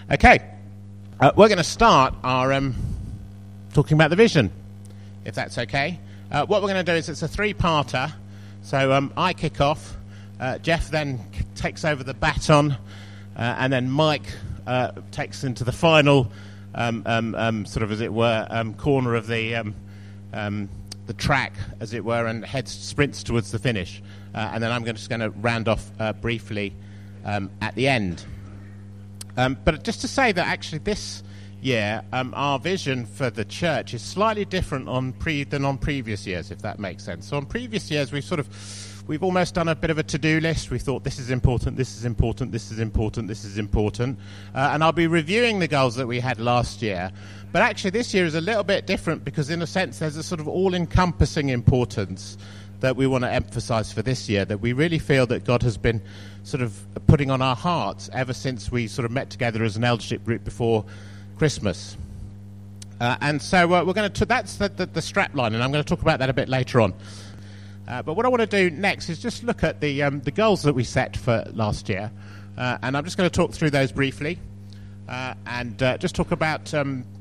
Okay, we're going to start our talking about the vision, if that's okay. What we're going to do is it's a three-parter. So I kick off, Jeff then takes over the baton, and then Mike takes into the final sort of, as it were, corner of the track, as it were, and sprints towards the finish. And then I'm just going to round off briefly at the end. But just to say that actually this year, our vision for the church is slightly different than on previous years, if that makes sense. So on previous years, we've almost done a bit of a to-do list. We thought this is important, this is important, this is important, this is important. And I'll be reviewing the goals that we had last year. But actually this year is a little bit different because in a sense there's a sort of all-encompassing importance that we want to emphasize for this year, that we really feel that God has been sort of putting on our hearts ever since we sort of met together as an eldership group before Christmas. And so we're going to, that's the strap line, and I'm going to talk about that a bit later on. But what I want to do next is just look at the goals that we set for last year, and I'm just going to talk through those briefly, and just talk about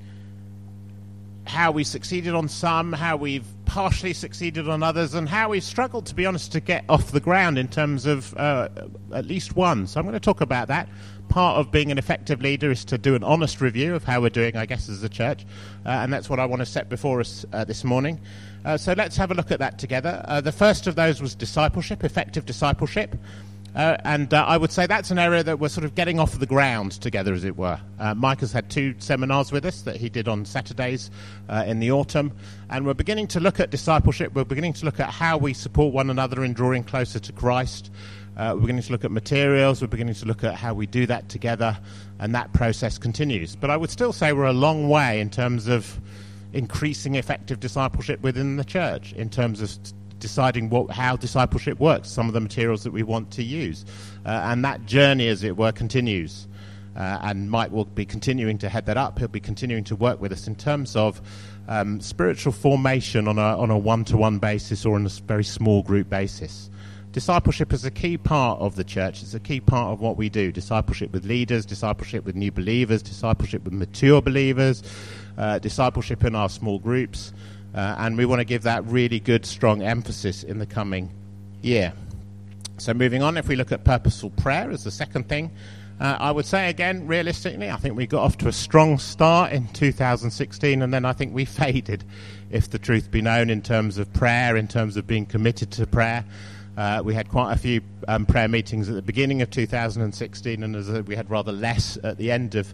how we succeeded on some, how we've partially succeeded on others, and how we've struggled, to be honest, to get off the ground in terms of at least one. So I'm going to talk about that. Part of being an effective leader is to do an honest review of how we're doing, I guess, as a church, and that's what I want to set before us this morning. So let's have a look at that together. The first of those was discipleship, effective discipleship. And I would say that's an area that we're sort of getting off the ground together, as it were. Mike has had 2 seminars with us that he did on Saturdays in the autumn. And we're beginning to look at discipleship. We're beginning to look at how we support one another in drawing closer to Christ. We're beginning to look at materials. We're beginning to look at how we do that together. And that process continues. But I would still say we're a long way in terms of increasing effective discipleship within the church, in terms of deciding how discipleship works, some of the materials that we want to use. And that journey, as it were, continues. And Mike will be continuing to head that up. He'll be continuing to work with us in terms of spiritual formation on a one-to-one basis or on a very small group basis. Discipleship is a key part of the church. It's a key part of what we do. Discipleship with leaders, discipleship with new believers, discipleship with mature believers, discipleship in our small groups. And we want to give that really good, strong emphasis in the coming year. So moving on, if we look at purposeful prayer as the second thing, I would say again, realistically, I think we got off to a strong start in 2016, and then I think we faded, if the truth be known, in terms of prayer, in terms of being committed to prayer. We had quite a few prayer meetings at the beginning of 2016, and we had rather less at the end of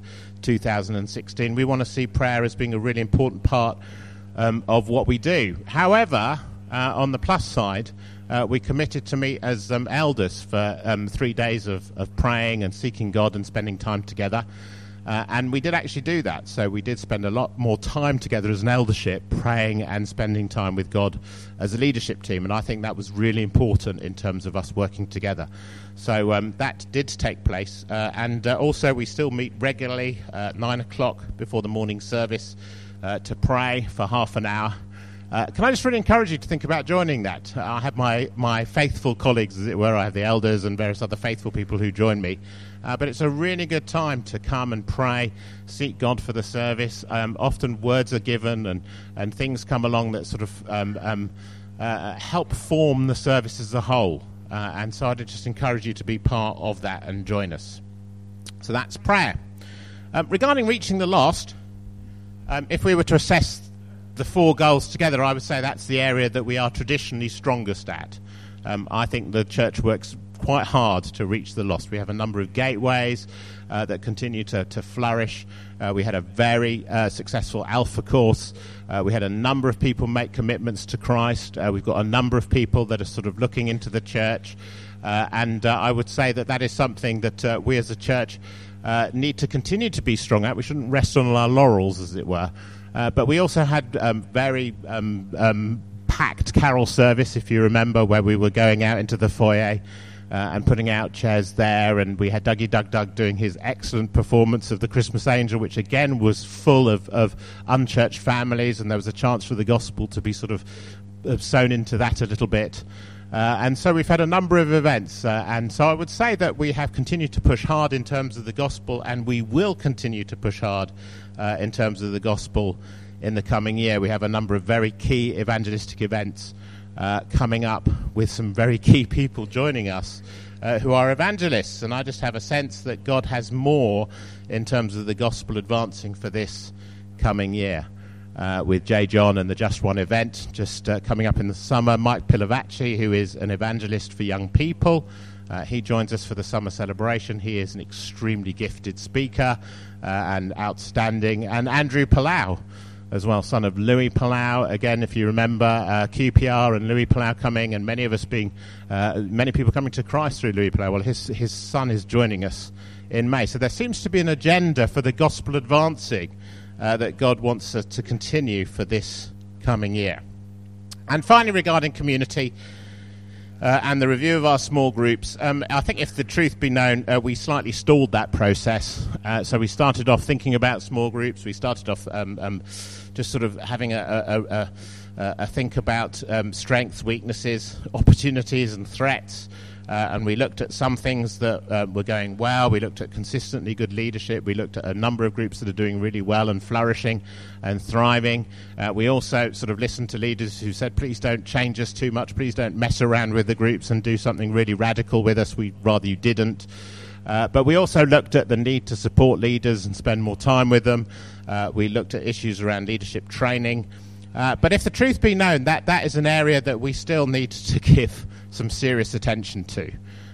2016. We want to see prayer as being a really important part of what we do. However, on the plus side, we committed to meet as elders for 3 days of praying and seeking God and spending time together. And we did actually do that. So we did spend a lot more time together as an eldership, praying and spending time with God as a leadership team. And I think that was really important in terms of us working together. So that did take place. And also we still meet regularly at 9 o'clock before the morning service to pray for half an hour. Can I just really encourage you to think about joining that? I have my faithful colleagues, as it were. I have the elders and various other faithful people who join me. But it's a really good time to come and pray, seek God for the service. Often words are given and things come along that sort of help form the service as a whole. And so I'd just encourage you to be part of that and join us. So that's prayer. Regarding reaching the lost, if we were to assess the 4 goals together, I would say that's the area that we are traditionally strongest at. I think the church works quite hard to reach the lost. We have a number of gateways that continue to flourish. We had a very successful Alpha course. We had a number of people make commitments to Christ. We've got a number of people that are sort of looking into the church. And I would say that is something that we as a church need to continue to be strong at. We shouldn't rest on our laurels, as it were. But we also had very packed carol service, if you remember, where we were going out into the foyer and putting out chairs there, and we had Dougie Doug doing his excellent performance of the Christmas Angel, which again was full of unchurched families, and there was a chance for the gospel to be sort of sewn into that a little bit. And so we've had a number of events, and so I would say that we have continued to push hard in terms of the gospel, and we will continue to push hard in terms of the gospel in the coming year. We have a number of very key evangelistic events coming up with some very key people joining us who are evangelists, and I just have a sense that God has more in terms of the gospel advancing for this coming year. With J. John and the Just One event just coming up in the summer. Mike Pilavacci, who is an evangelist for young people, he joins us for the summer celebration. He is an extremely gifted speaker and outstanding. And Andrew Palau as well, son of Louis Palau. Again, if you remember, QPR and Louis Palau coming, and many people coming to Christ through Louis Palau. Well, his son is joining us in May. So there seems to be an agenda for the gospel advancing that God wants us to continue for this coming year. And finally, regarding community and the review of our small groups, I think if the truth be known, we slightly stalled that process. So we started off thinking about small groups. We started off just sort of having a think about strengths, weaknesses, opportunities and threats. And we looked at some things that were going well. We looked at consistently good leadership. We looked at a number of groups that are doing really well and flourishing and thriving. We also sort of listened to leaders who said, please don't change us too much. Please don't mess around with the groups and do something really radical with us. We'd rather you didn't. But we also looked at the need to support leaders and spend more time with them. We looked at issues around leadership training. But if the truth be known, that is an area that we still need to give some serious attention to.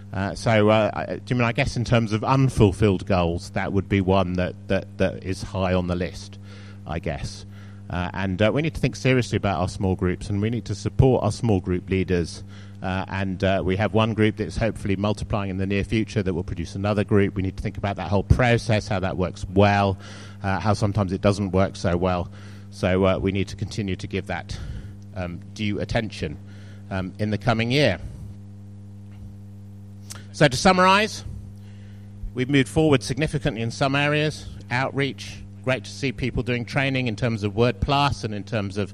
I guess in terms of unfulfilled goals, that would be one that is high on the list, I guess. And we need to think seriously about our small groups, and we need to support our small group leaders. And we have one group that's hopefully multiplying in the near future that will produce another group. We need to think about that whole process, how that works well, how sometimes it doesn't work so well. So we need to continue to give that due attention in the coming year. So to summarise, we've moved forward significantly in some areas. Outreach, great to see people doing training in terms of Word Plus and in terms of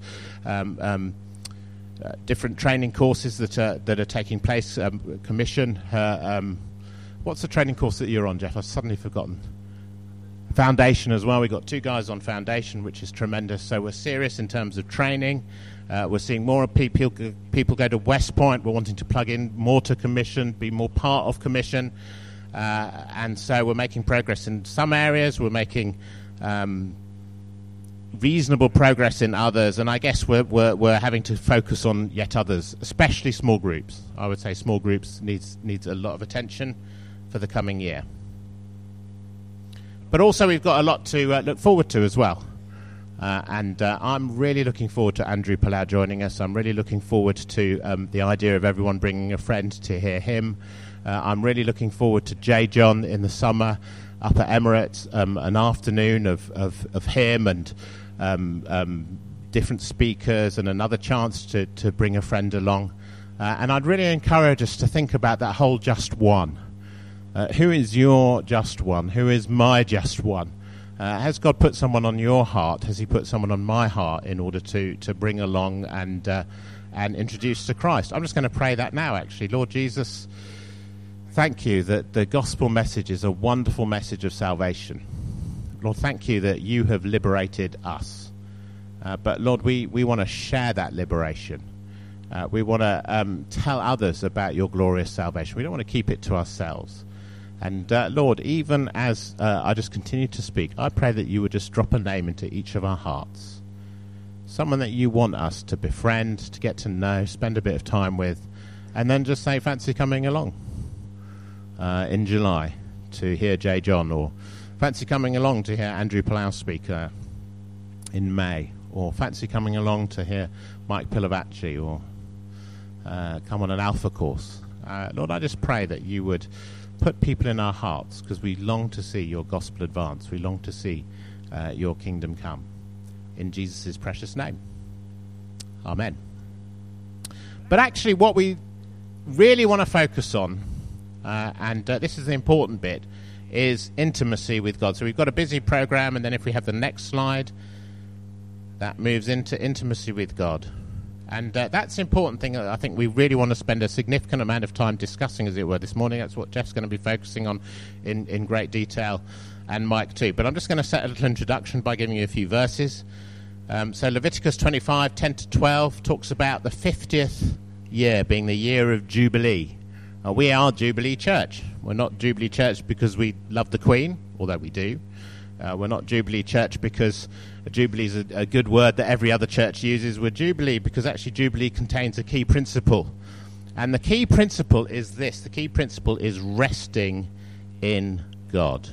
different training courses that are taking place. Commission, what's the training course that you're on, Jeff? I've suddenly forgotten. Foundation as well. We've got 2 guys on Foundation, which is tremendous. So we're serious in terms of training. We're seeing more people go to West Point. We're wanting to plug in more to Commission, be more part of Commission. And so we're making progress in some areas. We're making reasonable progress in others. And I guess we're having to focus on yet others, especially small groups. I would say small groups needs a lot of attention for the coming year. But also we've got a lot to look forward to as well. And I'm really looking forward to Andrew Palau joining us. I'm really looking forward to the idea of everyone bringing a friend to hear him. I'm really looking forward to J. John in the summer up at Emirates, an afternoon of him and different speakers and another chance to bring a friend along. And I'd really encourage us to think about that whole just one. Who is your just one? Who is my just one? Has God put someone on your heart? Has he put someone on my heart in order to bring along and introduce to Christ? I'm just going to pray that now, actually. Lord Jesus, thank you that the gospel message is a wonderful message of salvation. Lord, thank you that you have liberated us. But Lord, we want to share that liberation. We want to tell others about your glorious salvation. We don't want to keep it to ourselves. And Lord, even as I just continue to speak, I pray that you would just drop a name into each of our hearts. Someone that you want us to befriend, to get to know, spend a bit of time with, and then just say, fancy coming along in July to hear J. John, or fancy coming along to hear Andrew Palau speak in May, or fancy coming along to hear Mike Pilavacci, or come on an Alpha course. Lord, I just pray that you would put people in our hearts, because we long to see your gospel advance. We long to see your kingdom come. In Jesus' precious name. Amen. But actually what we really want to focus on, and this is the important bit, is intimacy with God. So we've got a busy program, and then if we have the next slide, that moves into intimacy with God. And that's the important thing that I think we really want to spend a significant amount of time discussing, as it were, this morning. That's what Jeff's going to be focusing on in great detail, and Mike too. But I'm just going to set a little introduction by giving you a few verses. So Leviticus 25, 10 to 12 talks about the 50th year being the year of Jubilee. We are Jubilee Church. We're not Jubilee Church because we love the Queen, although we do. We're not Jubilee Church because Jubilee is a good word that every other church uses. We're Jubilee because actually Jubilee contains a key principle. And the key principle is this. The key principle is resting in God.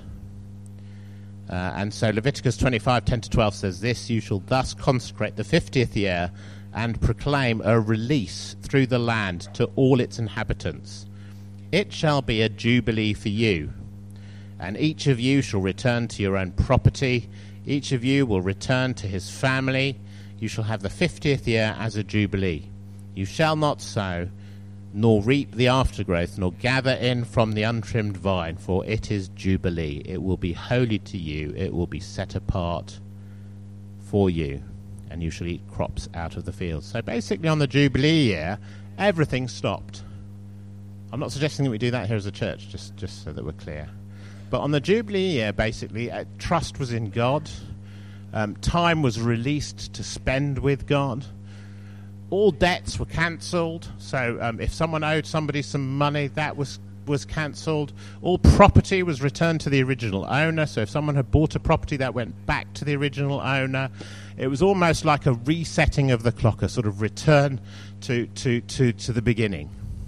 And so Leviticus 25, 10 to 12 says this: "You shall thus consecrate the 50th year and proclaim a release through the land to all its inhabitants. It shall be a jubilee for you, and each of you shall return to your own property. Each of you will return to his family. You shall have the 50th year as a jubilee. You shall not sow, nor reap the aftergrowth, nor gather in from the untrimmed vine, for it is jubilee. It will be holy to you. It will be set apart for you, and you shall eat crops out of the field." So basically on the jubilee year, everything stopped. I'm not suggesting that we do that here as a church, just so that we're clear. But on the Jubilee year, basically, trust was in God. Time was released to spend with God. All debts were cancelled. So if someone owed somebody some money, that was cancelled. All property was returned to the original owner. So if someone had bought a property, that went back to the original owner. It was almost like a resetting of the clock, a sort of return to the beginning.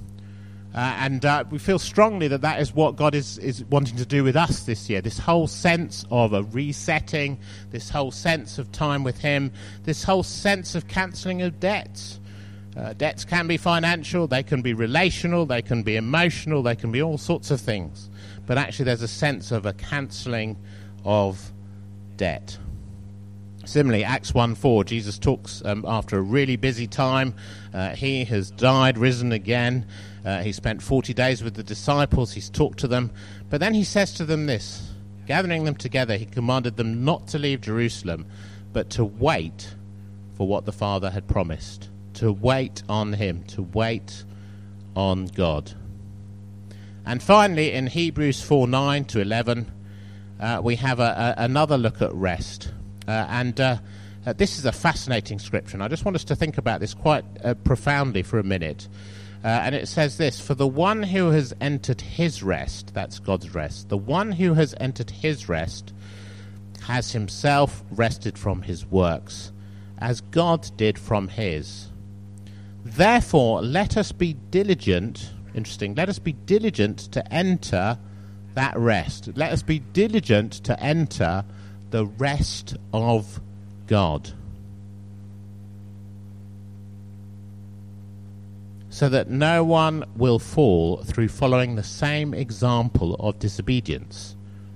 And we feel strongly that is what God is wanting to do with us this year. This whole sense of a resetting, this whole sense of time with him, this whole sense of cancelling of debts. Debts can be financial, they can be relational, they can be emotional, they can be all sorts of things. But actually there's a sense of a cancelling of debt. Similarly, Acts 1:4, Jesus talks after a really busy time. He has died, risen again. He spent 40 days with the disciples. He's talked to them. But then he says to them this: gathering them together, he commanded them not to leave Jerusalem, but to wait for what the Father had promised. To wait on him, to wait on God. And finally, in Hebrews 4:9 to 11, we have another look at rest. This is a fascinating scripture, and I just want us to think about this quite profoundly for a minute. And it says this: "For the one who has entered his rest," that's God's rest, "the one who has entered his rest has himself rested from his works, as God did from his. Therefore, let us be diligent," interesting, "let us be diligent to enter that rest." Let us be diligent to enter the rest of God, so that no one will fall through following the same example of disobedience.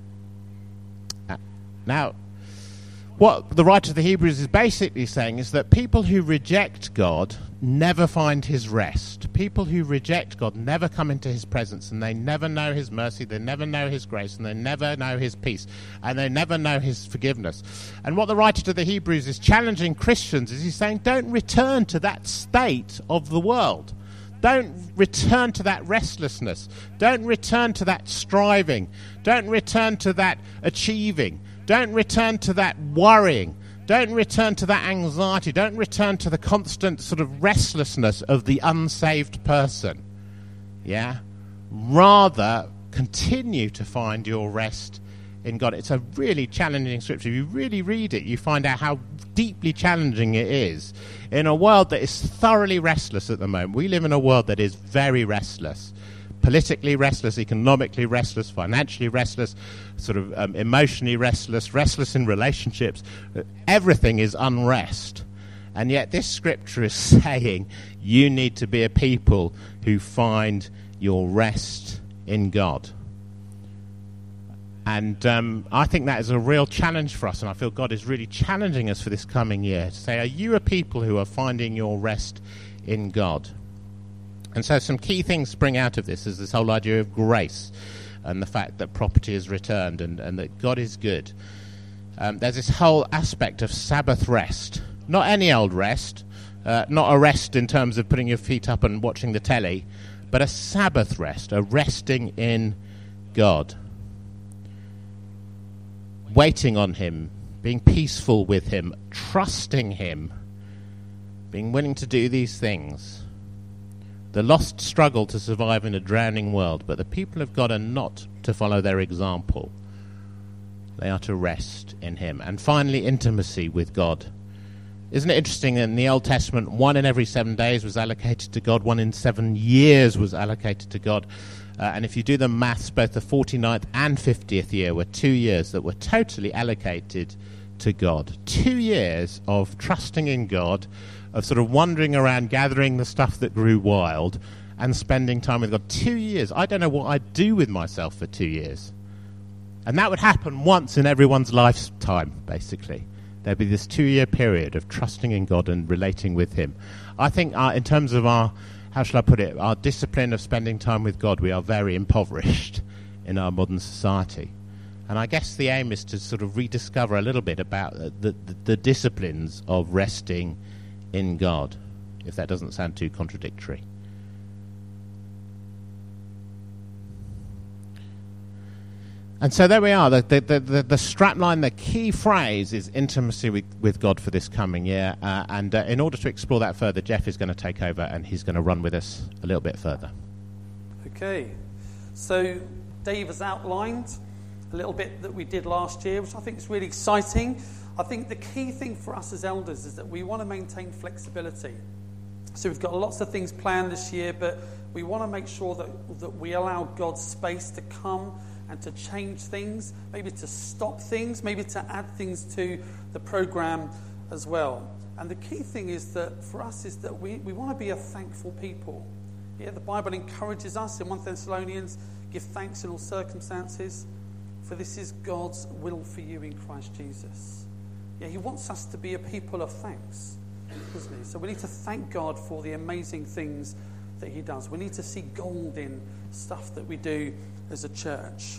Now, what the writer of the Hebrews is basically saying is that people who reject God never find his rest. People who reject God never come into his presence, and they never know his mercy, they never know his grace, and they never know his peace, and they never know his forgiveness. And what the writer to the Hebrews is challenging Christians is he's saying, don't return to that state of the world. Don't return to that restlessness. Don't return to that striving. Don't return to that achieving. Don't return to that worrying. Don't return to that anxiety. Don't return to the constant sort of restlessness of the unsaved person. Yeah? Rather, continue to find your rest in God. It's a really challenging scripture. If you really read it, you find out how deeply challenging it is in a world that is thoroughly restless at the moment. We live in a world that is very restless. Politically restless, economically restless, financially restless, sort of emotionally restless, restless in relationships. Everything is unrest. And yet this scripture is saying you need to be a people who find your rest in God. And I think that is a real challenge for us, and I feel God is really challenging us for this coming year to say, are you a people who are finding your rest in God? And so some key things spring out of this is this whole idea of grace and the fact that property is returned and that God is good. There's this whole aspect of Sabbath rest. Not any old rest, Not a rest in terms of putting your feet up and watching the telly, but a Sabbath rest, a resting in God. Waiting on him, being peaceful with him, trusting him, being willing to do these things. The lost struggle to survive in a drowning world, but the people of God are not to follow their example. They are to rest in him. And finally, intimacy with God. Isn't it interesting that in the Old Testament, 1 in every 7 days was allocated to God, 1 in 7 years was allocated to God. And if you do the maths, both the 49th and 50th year were 2 years that were totally allocated to God. 2 years of trusting in God, of sort of wandering around, gathering the stuff that grew wild, and spending time with God. 2 years. I don't know what I'd do with myself for 2 years. And that would happen once in everyone's lifetime, basically. There'd be this 2-year period of trusting in God and relating with him. I think in terms of our, how shall I put it, our discipline of spending time with God, we are very impoverished in our modern society. And I guess the aim is to sort of rediscover a little bit about the disciplines of resting in God, if that doesn't sound too contradictory. And so there we are. The strapline, the key phrase is intimacy with God for this coming year. And in order to explore that further, Jeff is going to take over and he's going to run with us a little bit further. Okay. So Dave has outlined a little bit that we did last year, which I think is really exciting. I think the key thing for us as elders is that we want to maintain flexibility. So we've got lots of things planned this year, but we want to make sure that we allow God's space to come and to change things, maybe to stop things, maybe to add things to the program as well. And the key thing is that for us is that we want to be a thankful people. Yeah, the Bible encourages us in 1 Thessalonians, give thanks in all circumstances, for this is God's will for you in Christ Jesus. Yeah, he wants us to be a people of thanks, doesn't he? So we need to thank God for the amazing things that he does. We need to see gold in stuff that we do as a church.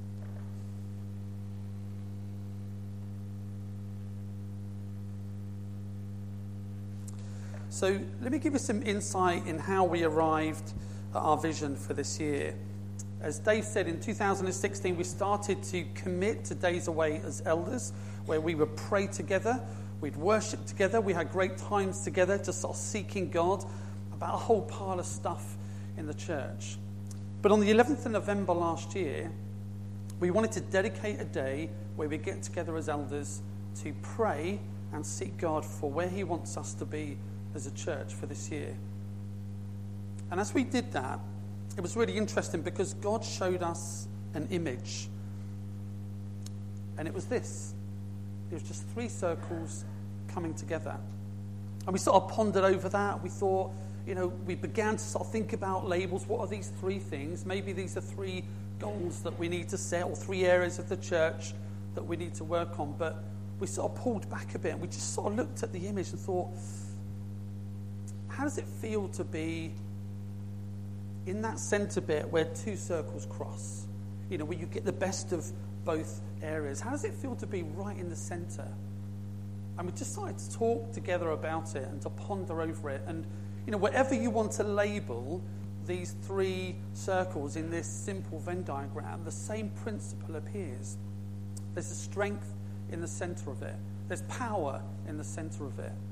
So let me give you some insight in how we arrived at our vision for this year. As Dave said, in 2016 we started to commit to days away as elders, where we would pray together, we'd worship together, we had great times together, just sort of seeking God about a whole pile of stuff in the church. But on the 11th of November last year, we wanted to dedicate a day where we get together as elders to pray and seek God for where he wants us to be as a church for this year. And as we did that, it was really interesting because God showed us an image. And it was this. It was just 3 circles coming together. And we sort of pondered over that. We thought, we began to sort of think about labels. What are these 3 things? Maybe these are 3 goals that we need to set, or 3 areas of the church that we need to work on. But we sort of pulled back a bit and we just sort of looked at the image and thought, how does it feel to be in that centre bit where 2 circles cross? Where you get the best of both areas. How does it feel to be right in the centre? And we just started to talk together about it and to ponder over it. And whatever you want to label these 3 circles in this simple Venn diagram, the same principle appears. There's a strength in the centre of it. There's power in the centre of it.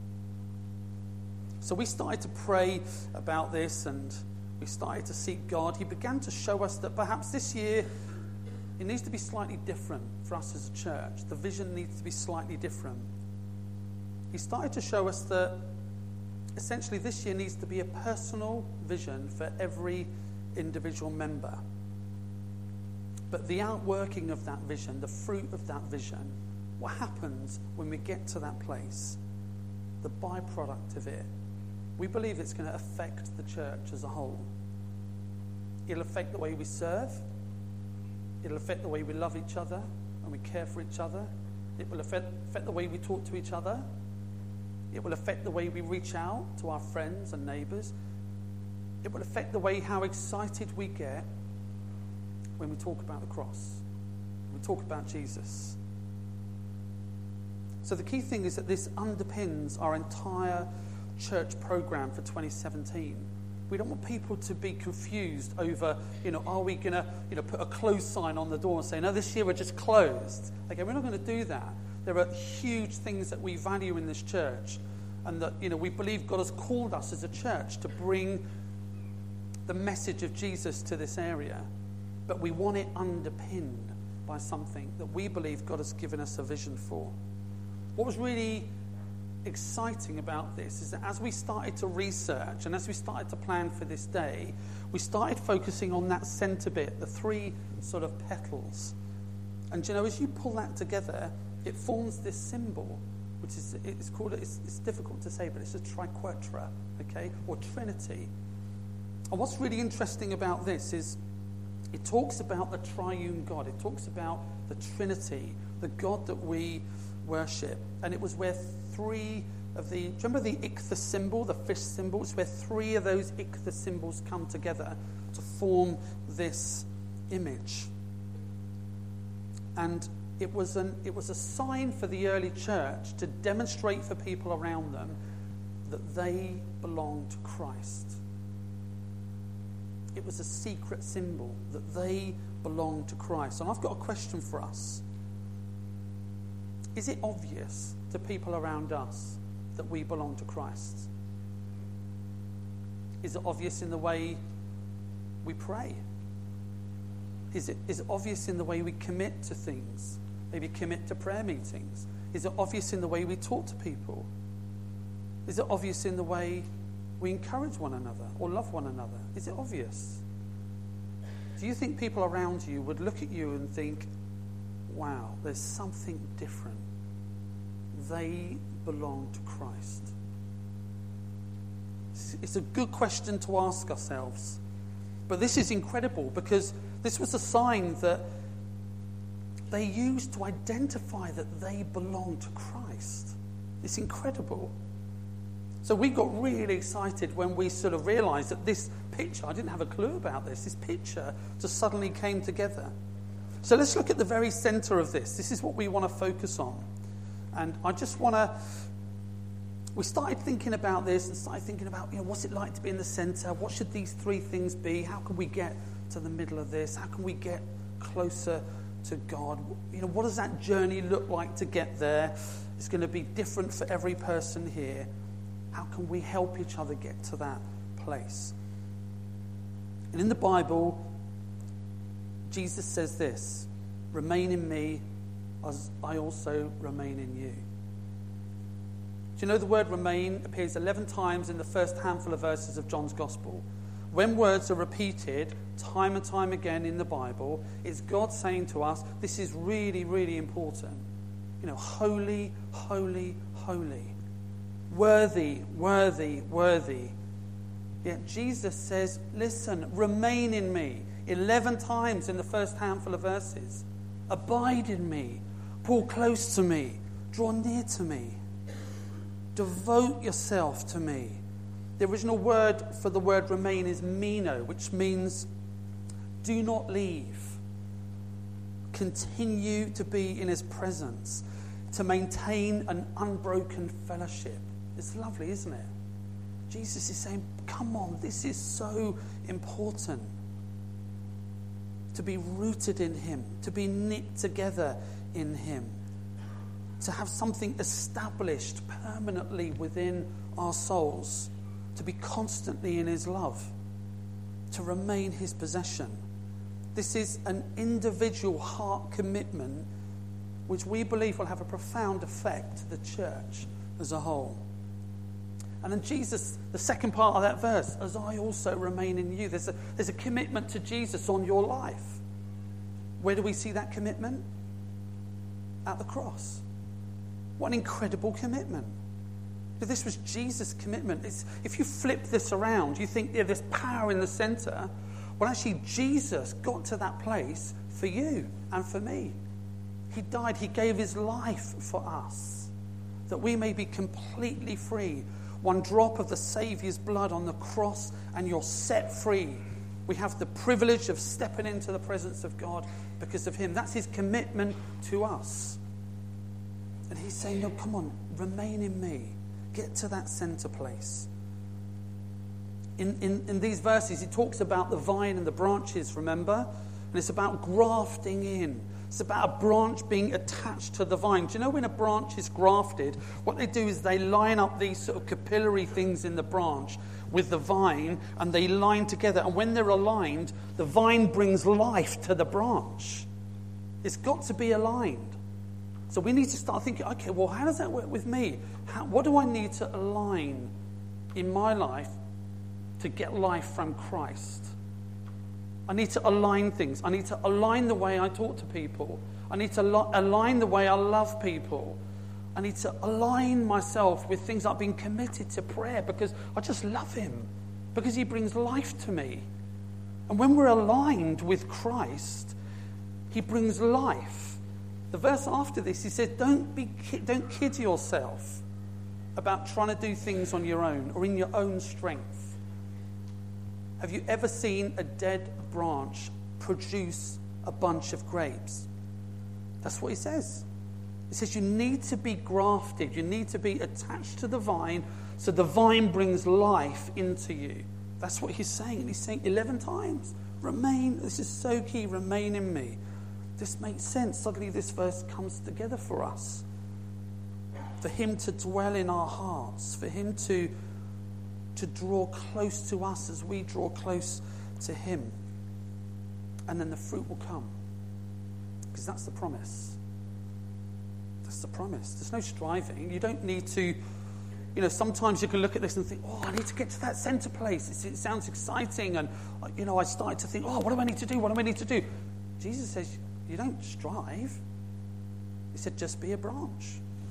So we started to pray about this and we started to seek God. He began to show us that perhaps this year it needs to be slightly different for us as a church. The vision needs to be slightly different. He started to show us that essentially this year needs to be a personal vision for every individual member. But the outworking of that vision, the fruit of that vision, what happens when we get to that place, the byproduct of it, we believe it's going to affect the church as a whole. It'll affect the way we serve. It'll affect the way we love each other and we care for each other. It will affect the way we talk to each other. It will affect the way we reach out to our friends and neighbours. It will affect the way how excited we get when we talk about the cross, when we talk about Jesus. So the key thing is that this underpins our entire church program for 2017. We don't want people to be confused over, are we going to, put a closed sign on the door and say, no, this year we're just closed. Okay, we're not going to do that. There are huge things that we value in this church, and that, we believe God has called us as a church to bring the message of Jesus to this area. But we want it underpinned by something that we believe God has given us a vision for. What was really exciting about this is that as we started to research and as we started to plan for this day, we started focusing on that centre bit, the three sort of petals. And as you pull that together, it forms this symbol, which is, it's difficult to say, but it's a triquetra, okay, or Trinity. And what's really interesting about this is it talks about the triune God. It talks about the Trinity, the God that we worship. And it was where three of the... Do you remember the ichthus symbol, the fish symbol? It's where three of those ichthus symbols come together to form this image. And it was a sign for the early church to demonstrate for people around them that they belonged to Christ. It was a secret symbol that they belonged to Christ. And I've got a question for us. Is it obvious to people around us that we belong to Christ? Is it obvious in the way we pray? Is it obvious in the way we commit to things? Maybe commit to prayer meetings? Is it obvious in the way we talk to people? Is it obvious in the way we encourage one another or love one another? Is it obvious? Do you think people around you would look at you and think, wow, there's something different? They belong to Christ. It's a good question to ask ourselves. But this is incredible because this was a sign that they used to identify that they belong to Christ. It's incredible. So we got really excited when we sort of realised that this picture, I didn't have a clue about this picture just suddenly came together. So let's look at the very centre of this. This is what we want to focus on. And I just want to... We started thinking about this and started thinking about, what's it like to be in the centre? What should these three things be? How can we get to the middle of this? How can we get closer to God? What does that journey look like to get there? It's going to be different for every person here. How can we help each other get to that place? And in the Bible, Jesus says this, remain in me as I also remain in you. Do you know the word remain appears 11 times in the first handful of verses of John's Gospel? When words are repeated time and time again in the Bible, it's God saying to us, this is really, really important. Holy, holy, holy. Worthy, worthy, worthy. Yet Jesus says, listen, remain in me. 11 times in the first handful of verses. Abide in me. Pull close to me. Draw near to me. Devote yourself to me. The original word for the word remain is meno, which means do not leave. Continue to be in his presence. To maintain an unbroken fellowship. It's lovely, isn't it? Jesus is saying, come on, this is so important. To be rooted in him, to be knit together in him, to have something established permanently within our souls, to be constantly in his love, to remain his possession. This is an individual heart commitment which we believe will have a profound effect to the church as a whole. And then Jesus, the second part of that verse, as I also remain in you. There's a commitment to Jesus on your life. Where do we see that commitment? At the cross. What an incredible commitment. But this was Jesus' commitment. If you flip this around, you think there's power in the centre. Well, actually, Jesus got to that place for you and for me. He died. He gave his life for us, that we may be completely free. One drop of the Saviour's blood on the cross and you're set free. We have the privilege of stepping into the presence of God because of him. That's his commitment to us. And he's saying, no, come on, remain in me. Get to that center place. In these verses, it talks about the vine and the branches, remember? And it's about grafting in. It's about a branch being attached to the vine. Do you know when a branch is grafted, what they do is they line up these sort of capillary things in the branch with the vine, and they line together. And when they're aligned, the vine brings life to the branch. It's got to be aligned. So we need to start thinking, okay, well, how does that work with me? What do I need to align in my life to get life from Christ? I need to align things. I need to align the way I talk to people. I need to align the way I love people. I need to align myself with things like being committed to prayer because I just love him, because he brings life to me. And when we're aligned with Christ, he brings life. The verse after this, he said, don't kid yourself about trying to do things on your own or in your own strength. Have you ever seen a dead branch produce a bunch of grapes? That's what he says. He says you need to be grafted. You need to be attached to the vine so the vine brings life into you. That's what he's saying. And he's saying 11 times, remain. This is so key. Remain in me. This makes sense. Suddenly this verse comes together for us. For him to dwell in our hearts. For him to draw close to us as we draw close to him. And then the fruit will come. Because that's the promise. That's the promise. There's no striving. You don't need to, sometimes you can look at this and think, I need to get to that center place. It sounds exciting. And, I started to think, what do I need to do? What do I need to do? Jesus says, you don't strive. He said, just be a branch.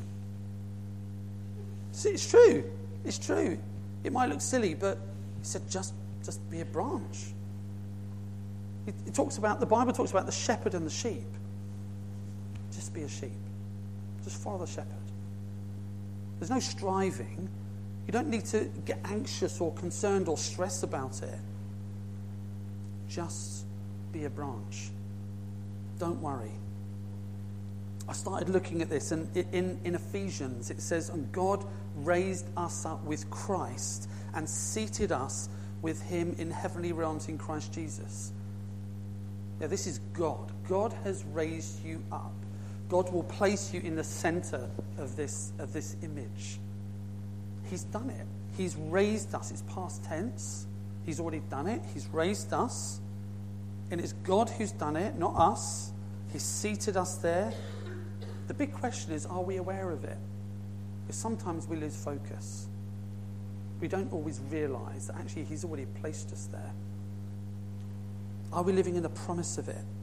See, it's true. It's true. It might look silly, but he said, just be a branch. The Bible talks about the shepherd and the sheep. Just be a sheep. Just follow the shepherd. There's no striving. You don't need to get anxious or concerned or stress about it. Just be a branch. Don't worry. I started looking at this, and in Ephesians it says, and God raised us up with Christ and seated us with him in heavenly realms in Christ Jesus. Now this is God. God has raised you up. God will place you in the center of this image. He's done it. He's raised us. It's past tense. He's already done it. He's raised us. And it's God who's done it, not us. He's seated us there. The big question is, are we aware of it? Because sometimes we lose focus. We don't always realize that actually he's already placed us there. Are we living in the promise of it?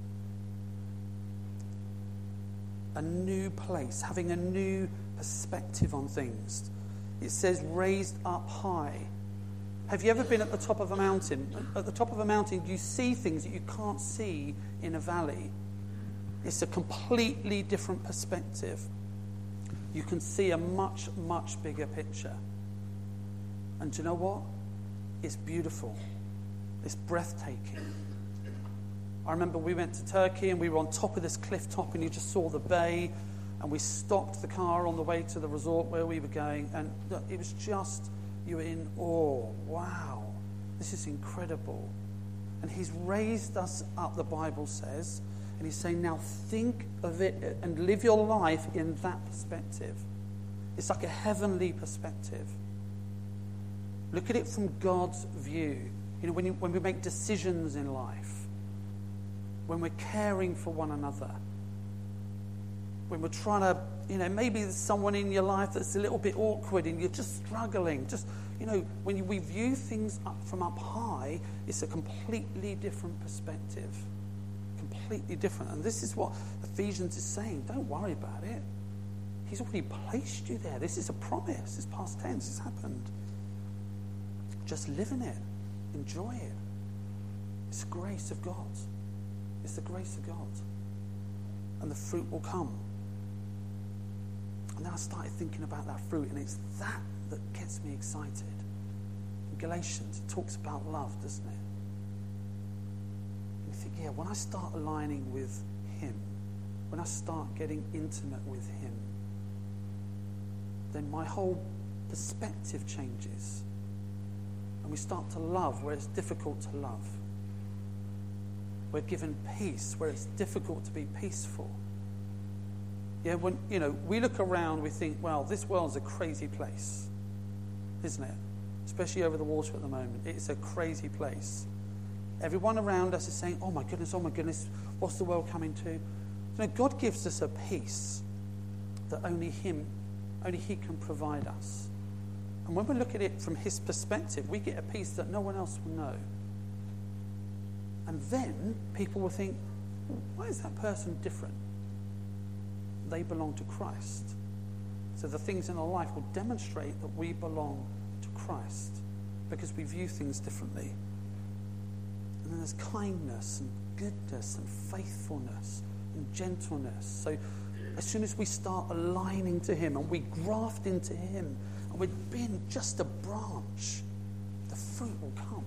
A new place, having a new perspective on things. It says raised up high. Have you ever been at the top of a mountain? At the top of a mountain, you see things that you can't see in a valley. It's a completely different perspective. You can see a much, much bigger picture. And do you know what? It's beautiful. It's breathtaking. I remember we went to Turkey and we were on top of this cliff top and you just saw the bay, and we stopped the car on the way to the resort where we were going, and it was just, you were in awe. Wow, this is incredible. And he's raised us up, the Bible says, and he's saying, now think of it and live your life in that perspective. It's like a heavenly perspective. Look at it from God's view. When we make decisions in life, when we're caring for one another, when we're trying to, maybe there's someone in your life that's a little bit awkward and you're just struggling. When we view things from up high, it's a completely different perspective. Completely different. And this is what Ephesians is saying. Don't worry about it. He's already placed you there. This is a promise. It's past tense. It's happened. Just live in it. Enjoy it. It's the grace of God. It's the grace of God. And the fruit will come. And then I started thinking about that fruit, and it's that gets me excited. In Galatians, it talks about love, doesn't it? And you think, when I start aligning with him, when I start getting intimate with him, then my whole perspective changes. And we start to love where it's difficult to love. We're given peace where it's difficult to be peaceful. Yeah, when we look around, we think, well, this world's a crazy place, isn't it? Especially over the water at the moment. It's a crazy place. Everyone around us is saying, oh my goodness, what's the world coming to? God gives us a peace that only He can provide us. And when we look at it from His perspective, we get a peace that no one else will know. And then people will think, why is that person different? They belong to Christ. So the things in our life will demonstrate that we belong to Christ because we view things differently. And then there's kindness and goodness and faithfulness and gentleness. So as soon as we start aligning to Him and we graft into Him and we're being just a branch, the fruit will come.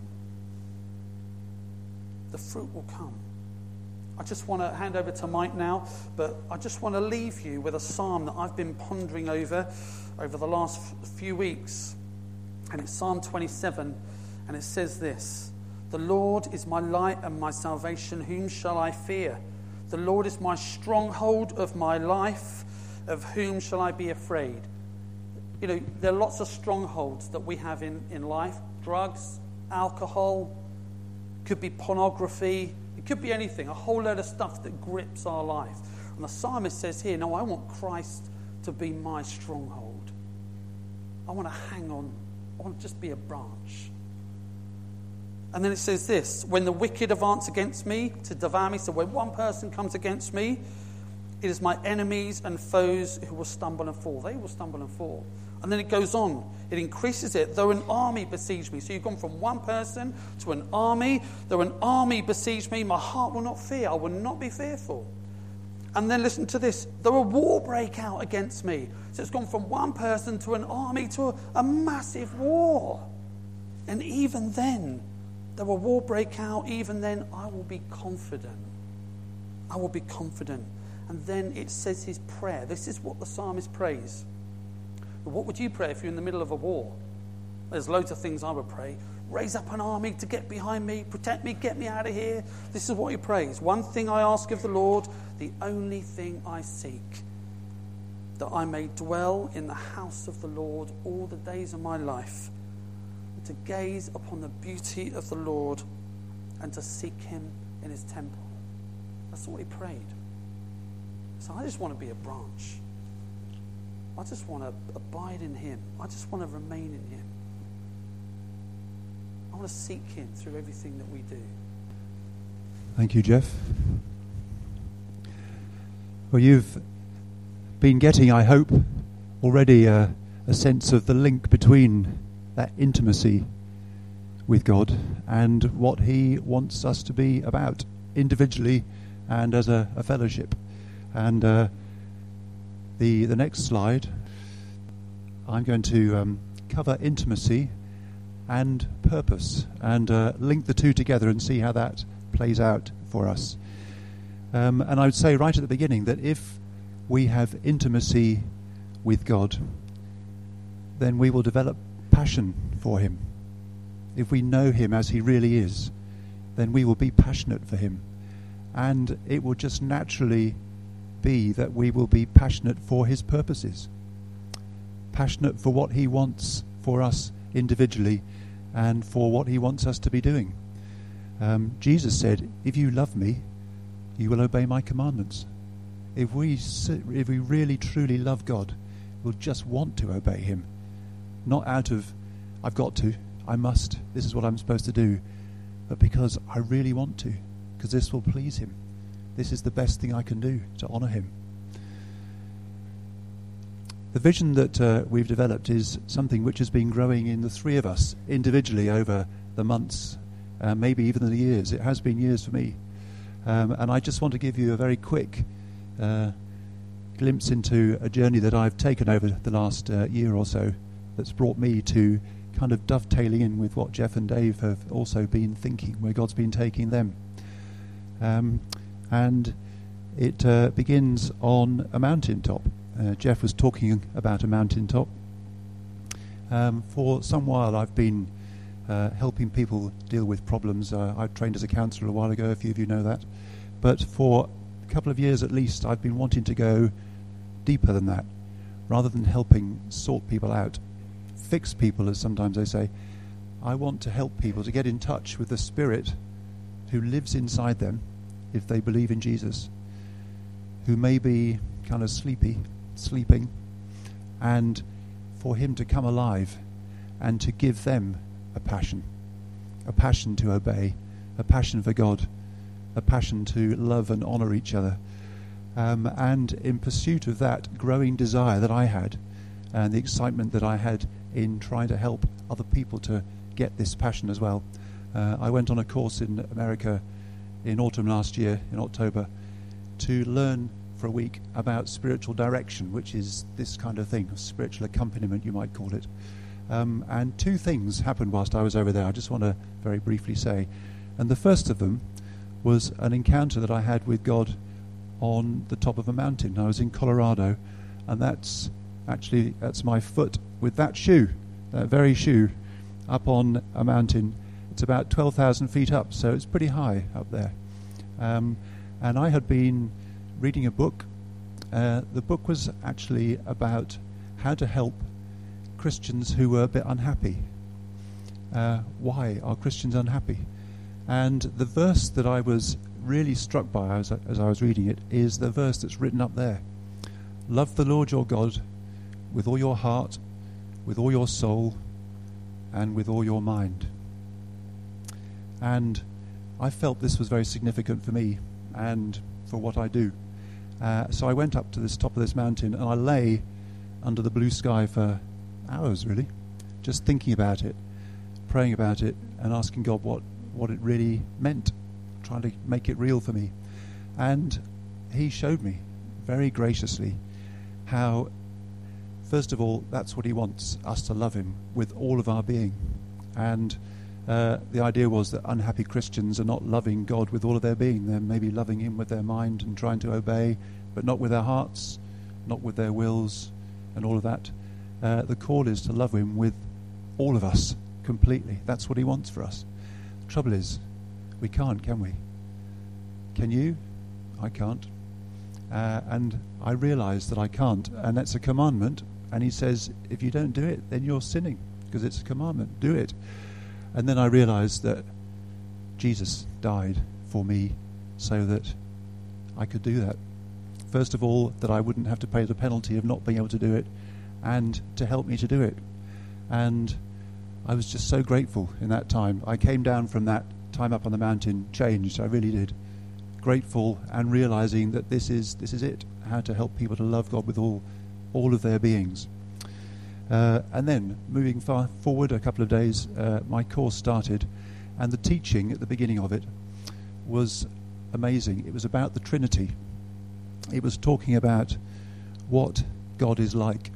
The fruit will come. I just want to hand over to Mike now, but I just want to leave you with a psalm that I've been pondering over the last few weeks. And it's Psalm 27, and it says this: "The Lord is my light and my salvation, whom shall I fear? The Lord is my stronghold of my life, of whom shall I be afraid?" There are lots of strongholds that we have in life. Drugs, alcohol, could be pornography, it could be anything, a whole load of stuff that grips our life. And the psalmist says here, no, I want Christ to be my stronghold. I want to hang on. I want to just be a branch. And then it says this: when the wicked advance against me to devour me, so when one person comes against me, it is my enemies and foes who will stumble and fall. They will stumble and fall. And then it goes on. It increases it. Though an army besiege me. So you've gone from one person to an army. Though an army besiege me, my heart will not fear. I will not be fearful. And then listen to this. Though a war break out against me. So it's gone from one person to an army to a massive war. And even then, though a war break out, even then I will be confident. I will be confident. And then it says his prayer. This is what the psalmist prays. But what would you pray if you're in the middle of a war? There's loads of things I would pray. Raise up an army to get behind me, protect me, get me out of here. This is what he prays. One thing I ask of the Lord, the only thing I seek, that I may dwell in the house of the Lord all the days of my life, to gaze upon the beauty of the Lord and to seek him in his temple. That's what he prayed. So I just want to be a branch. I just want to abide in him. I just want to remain in him. I want to seek him through everything that we do. Thank you, Jeff. Well, you've been getting, I hope, already a sense of the link between that intimacy with God and what he wants us to be about individually and as a fellowship. And the next slide, I'm going to cover intimacy and purpose and link the two together and see how that plays out for us. And I would say right at the beginning that if we have intimacy with God, then we will develop passion for him. If we know him as he really is, then we will be passionate for him. And it will just naturally be that we will be passionate for his purposes, passionate for what he wants for us individually and for what he wants us to be doing. Jesus said, if you love me, you will obey my commandments. If we really truly love God, we'll just want to obey him, not out of I've got to, I must, this is what I'm supposed to do, but because I really want to, because this will please him. This is the best thing I can do to honour him. The vision that we've developed is something which has been growing in the three of us individually over the months, maybe even the years. It has been years for me. And I just want to give you a very quick glimpse into a journey that I've taken over the last year or so that's brought me to kind of dovetailing in with what Jeff and Dave have also been thinking, where God's been taking them. And it begins on a mountaintop. Jeff was talking about a mountaintop. For some while I've been helping people deal with problems. I trained as a counsellor a while ago, a few of you know that. But for a couple of years at least, I've been wanting to go deeper than that. Rather than helping sort people out, fix people, as sometimes they say, I want to help people to get in touch with the Spirit who lives inside them, if they believe in Jesus, who may be kind of sleeping, and for him to come alive and to give them a passion to obey, a passion for God, a passion to love and honour each other. And in pursuit of that growing desire that I had, and the excitement that I had in trying to help other people to get this passion as well, I went on a course in America in autumn last year, in October, to learn for a week about spiritual direction, which is this kind of thing, spiritual accompaniment, you might call it. And two things happened whilst I was over there, I just want to very briefly say. And the first of them was an encounter that I had with God on the top of a mountain. I was in Colorado, and that's my foot with that shoe, that very shoe, up on a mountain. It's about 12,000 feet up, so it's pretty high up there. And I had been reading a book. The book was actually about how to help Christians who were a bit unhappy. Why are Christians unhappy? And the verse that I was really struck by as I was reading it is the verse that's written up there. Love the Lord your God with all your heart, with all your soul, and with all your mind. And I felt this was very significant for me and for what I do. So I went up to this top of this mountain, and I lay under the blue sky for hours, really, just thinking about it, praying about it, and asking God what it really meant, trying to make it real for me. And he showed me very graciously how, first of all, that's what he wants, us to love him with all of our being. And the idea was that unhappy Christians are not loving God with all of their being. They're maybe loving him with their mind and trying to obey, but not with their hearts, not with their wills and all of that. The call is to love him with all of us completely. That's what he wants for us. The trouble is, we can't, can we? Can you? I can't. And I realize that I can't, and that's a commandment. And he says, if you don't do it, then you're sinning, because it's a commandment. Do it. And then I realized that Jesus died for me so that I could do that. First of all, that I wouldn't have to pay the penalty of not being able to do it, and to help me to do it. And I was just so grateful in that time. I came down from that time up on the mountain changed. I really did. Grateful and realizing that this is it, how to help people to love God with all of their beings. And then, moving far forward a couple of days, my course started, and the teaching at the beginning of it was amazing. It was about the Trinity. It was talking about what God is like.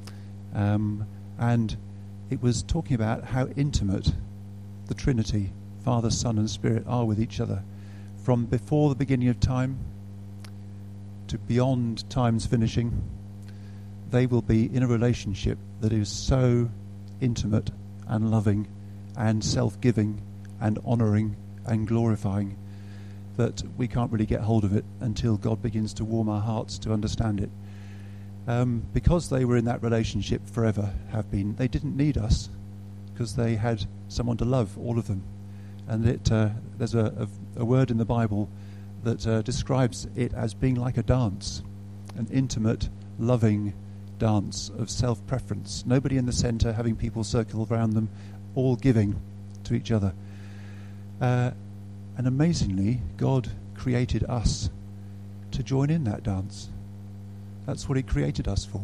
And it was talking about how intimate the Trinity, Father, Son, and Spirit, are with each other. From before the beginning of time to beyond time's finishing, they will be in a relationship that is so intimate and loving and self-giving and honouring and glorifying that we can't really get hold of it until God begins to warm our hearts to understand it. Because they were in that relationship forever, they didn't need us, because they had someone to love, all of them. And there's a word in the Bible that describes it as being like a dance, an intimate, loving dance of self-preference. Nobody in the centre, having people circle around them, all giving to each other. And amazingly, God created us to join in that dance. That's what he created us for.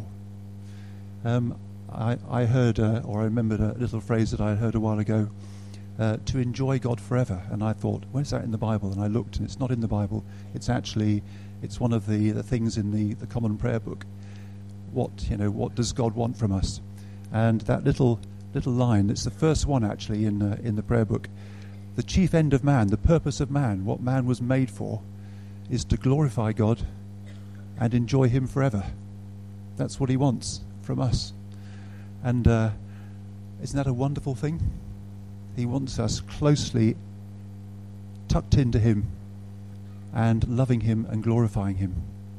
I heard, or I remembered a little phrase that I heard a while ago, to enjoy God forever. And I thought, where's that in the Bible? And I looked, and it's not in the Bible. It's one of the things in the Common Prayer Book. What does God want from us? And that little line, it's the first one actually in the prayer book. The chief end of man, the purpose of man, what man was made for, is to glorify God and enjoy him forever. That's what he wants from us. And Isn't that a wonderful thing? He wants us closely tucked into him and loving him and glorifying him.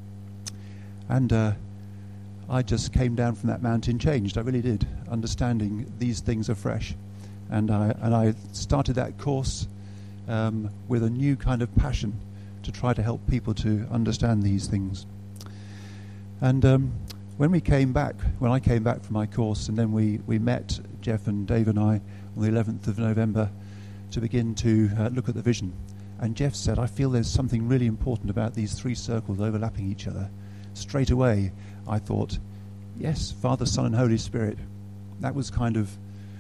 And I just came down from that mountain changed. I really did, understanding these things afresh. And I started that course with a new kind of passion to try to help people to understand these things. And when I came back from my course, and then we met, Jeff and Dave and I, on the 11th of November to begin to look at the vision. And Jeff said, I feel there's something really important about these three circles overlapping each other. Straight away, I thought, yes, Father, Son, and Holy Spirit. That was kind of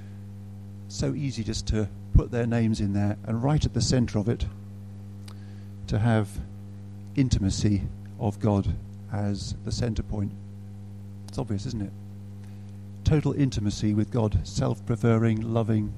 so easy just to put their names in there, and right at the center of it, to have intimacy of God as the center point. It's obvious, isn't it? Total intimacy with God, self-preferring, loving.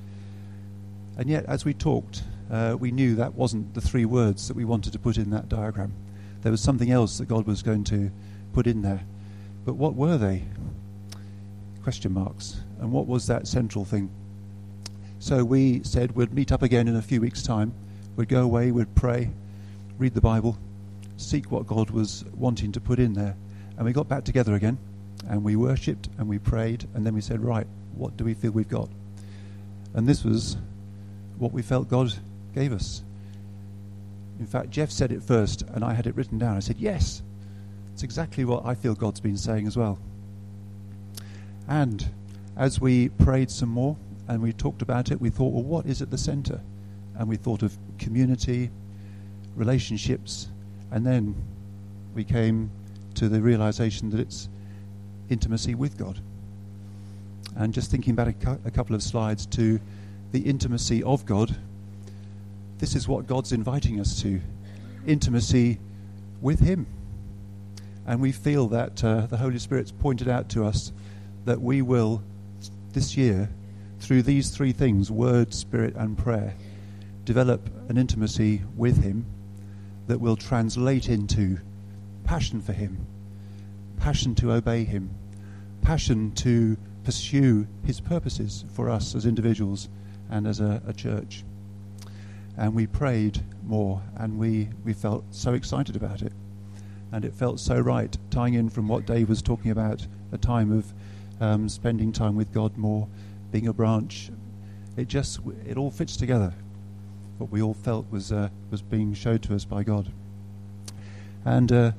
And yet, as we talked, we knew that wasn't the three words that we wanted to put in that diagram. There was something else that God was going to put in there. But what were they? Question marks. And what was that central thing? So we said we'd meet up again in a few weeks' time. We'd go away, we'd pray, read the Bible, seek what God was wanting to put in there. And we got back together again, and we worshipped, and we prayed, and then we said, right, what do we feel we've got? And this was what we felt God gave us. In fact, Jeff said it first, and I had it written down. I said, yes, it's exactly what I feel God's been saying as well. And as we prayed some more, and we talked about it, we thought, well, what is at the center? And we thought of community, relationships, and then we came to the realization that it's intimacy with God. And just thinking back a couple of slides to the intimacy of God, this is what God's inviting us to, intimacy with him. And we feel that the Holy Spirit's pointed out to us that we will, this year, through these three things, word, spirit, and prayer, develop an intimacy with him that will translate into passion for him, passion to obey him, passion to pursue his purposes for us as individuals and as a church. And we prayed more, and we felt so excited about it. And it felt so right, tying in from what Dave was talking about, a time of spending time with God more, being a branch. It all fits together. What we all felt was being showed to us by God. And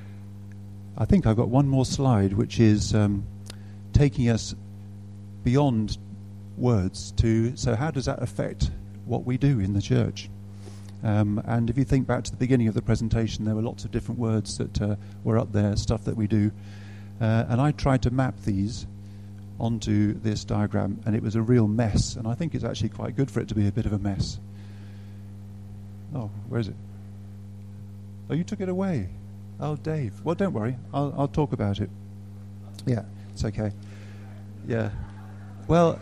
I think I've got one more slide, which is taking us beyond words to, so how does that affect what we do in the church? And if you think back to the beginning of the presentation, there were lots of different words that were up there, stuff that we do. And I tried to map these onto this diagram, and it was a real mess. And I think it's actually quite good for it to be a bit of a mess. Oh, where is it? Oh, you took it away. Oh, Dave. Well, don't worry. I'll talk about it. Yeah, it's okay. Yeah. Well,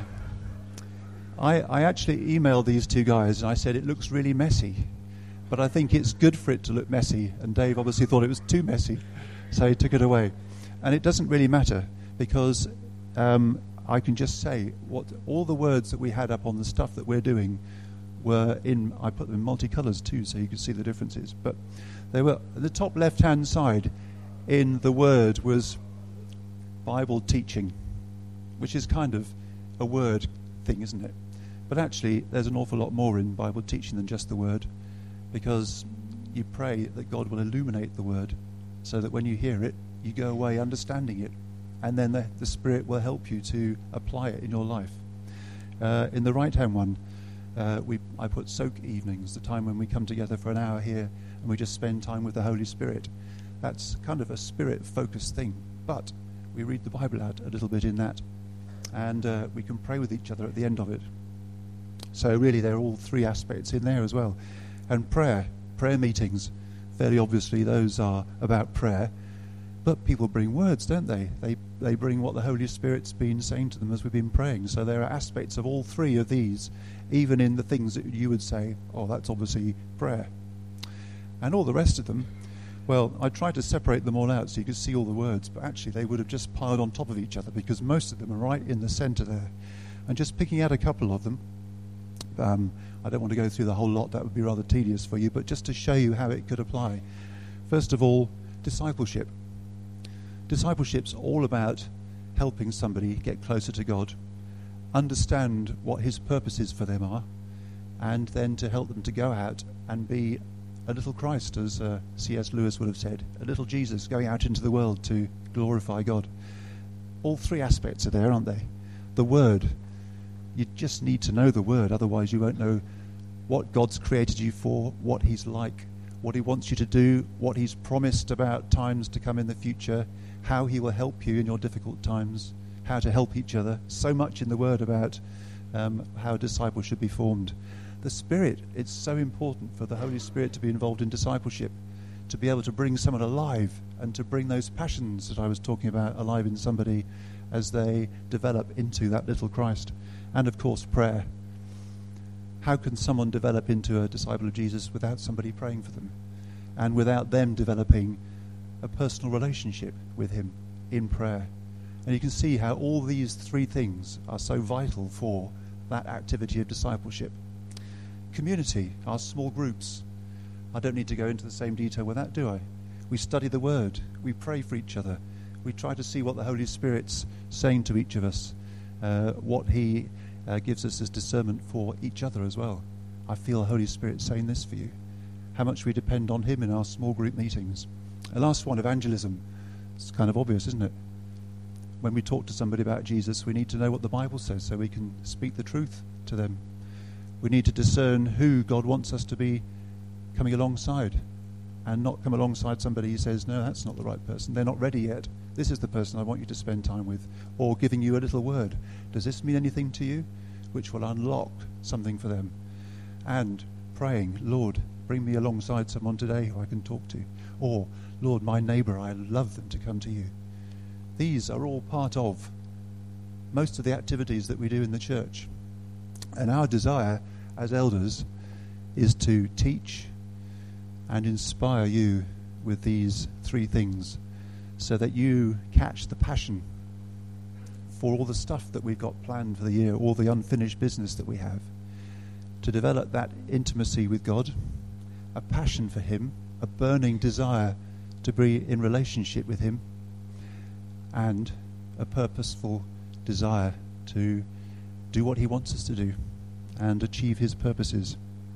I actually emailed these two guys, and I said, it looks really messy. But I think it's good for it to look messy. And Dave obviously thought it was too messy, so he took it away. And it doesn't really matter, because I can just say what all the words that we had up on the stuff that we're doing were in, I put them in multicolours too, so you can see the differences. But they were, the top left-hand side in the word was Bible teaching, which is kind of a word thing, isn't it? But actually, there's an awful lot more in Bible teaching than just the word, because you pray that God will illuminate the word so that when you hear it, you go away understanding it, and then the Spirit will help you to apply it in your life. In the right-hand one, I put soak evenings, the time when we come together for an hour here and we just spend time with the Holy Spirit. That's kind of a Spirit-focused thing, but we read the Bible out a little bit in that, and we can pray with each other at the end of it. So really there are all three aspects in there as well. And prayer meetings, fairly obviously those are about prayer, but people bring words, don't they? They bring what the Holy Spirit's been saying to them as we've been praying. So there are aspects of all three of these, even in the things that you would say, oh, that's obviously prayer. And all the rest of them, Well, I tried to separate them all out so you could see all the words, but actually they would have just piled on top of each other because most of them are right in the centre there. And just picking out a couple of them, I don't want to go through the whole lot, that would be rather tedious for you, but just to show you how it could apply. First of all, discipleship. Discipleship's all about helping somebody get closer to God, understand what his purposes for them are, and then to help them to go out and be a little Christ, as C.S. Lewis would have said, a little Jesus going out into the world to glorify God. All three aspects are there, aren't they? The Word. You just need to know the Word, otherwise you won't know what God's created you for, what he's like, what he wants you to do, what he's promised about times to come in the future, how he will help you in your difficult times, how to help each other. So much in the Word about how disciples should be formed. The Spirit, it's so important for the Holy Spirit to be involved in discipleship, to be able to bring someone alive and to bring those passions that I was talking about alive in somebody as they develop into that little Christ. And of course, prayer. How can someone develop into a disciple of Jesus without somebody praying for them and without them developing a personal relationship with him in prayer? And you can see how all these three things are so vital for that activity of discipleship. Community, our small groups. I don't need to go into the same detail with that, do I? We study the Word. We pray for each other. We try to see what the Holy Spirit's saying to each of us, what he gives us as discernment for each other as well. I feel the Holy Spirit saying this for you. How much we depend on him in our small group meetings. The last one, evangelism. It's kind of obvious, isn't it? When we talk to somebody about Jesus, we need to know what the Bible says so we can speak the truth to them. We need to discern who God wants us to be coming alongside and not come alongside somebody who says, no, that's not the right person. They're not ready yet. This is the person I want you to spend time with. Or giving you a little word. Does this mean anything to you? Which will unlock something for them. And praying, Lord, bring me alongside someone today who I can talk to. Or, Lord, my neighbour, I love them to come to you. These are all part of most of the activities that we do in the church. And our desire as elders is to teach and inspire you with these three things so that you catch the passion for all the stuff that we've got planned for the year, all the unfinished business that we have, to develop that intimacy with God, a passion for him, a burning desire to be in relationship with him, and a purposeful desire to do what he wants us to do and achieve his purposes.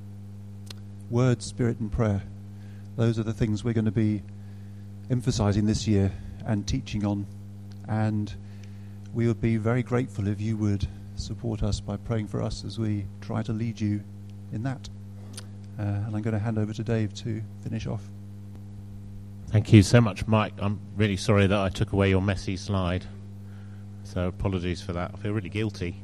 Word, Spirit, and prayer. Those are the things we're going to be emphasizing this year and teaching on. And we would be very grateful if you would support us by praying for us as we try to lead you in that. And I'm going to hand over to Dave to finish off. Thank you so much, Mike. I'm really sorry that I took away your messy slide. So apologies for that. I feel really guilty.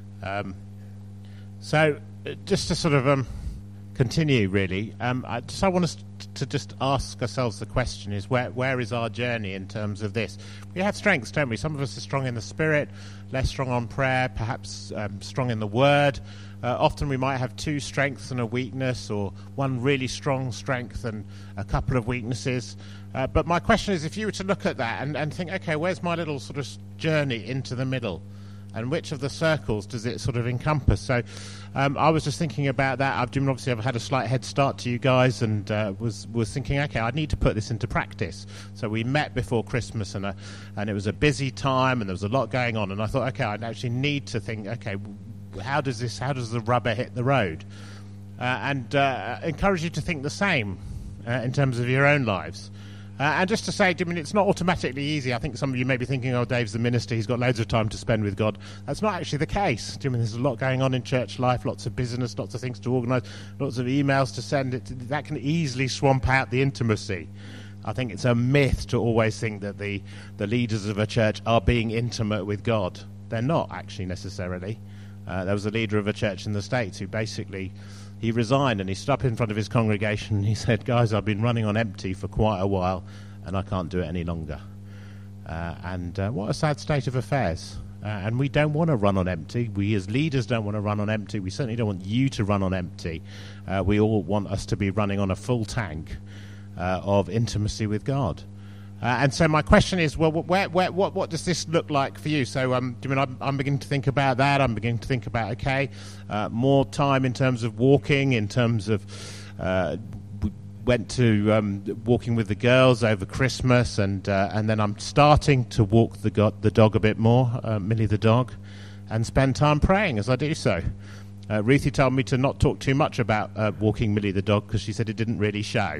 So just to sort of continue, really, I want us to just ask ourselves the question is, where is our journey in terms of this? We have strengths, don't we? Some of us are strong in the Spirit, less strong on prayer, perhaps strong in the Word. Often we might have two strengths and a weakness, or one really strong strength and a couple of weaknesses. But my question is, if you were to look at that and think, okay, where's my little sort of journey into the middle? And which of the circles does it sort of encompass? So I was just thinking about that. I've had a slight head start to you guys and was thinking, okay, I need to put this into practice. So we met before Christmas and it was a busy time and there was a lot going on. And I thought, okay, I actually need to think, okay, how does the rubber hit the road? And encourage you to think the same in terms of your own lives. And just to say, it's not automatically easy. I think some of you may be thinking, oh, Dave's the minister, he's got loads of time to spend with God. That's not actually the case. There's a lot going on in church life, lots of business, lots of things to organise, lots of emails to send. That can easily swamp out the intimacy. I think it's a myth to always think that the leaders of a church are being intimate with God. They're not actually necessarily. There was a leader of a church in the States who basically... he resigned and he stood up in front of his congregation and he said, guys, I've been running on empty for quite a while and I can't do it any longer. And what a sad state of affairs. And we don't want to run on empty. We as leaders don't want to run on empty. We certainly don't want you to run on empty. We all want us to be running on a full tank. of intimacy with God. And so my question is, well, what does this look like for you? So I'm beginning to think about that. I'm beginning to think about, more time in terms of walking, in terms of we went to walking with the girls over Christmas, and then I'm starting to walk the dog a bit more, Millie the dog, and spend time praying as I do so. Ruthie told me to not talk too much about walking Millie the dog because she said it didn't really show.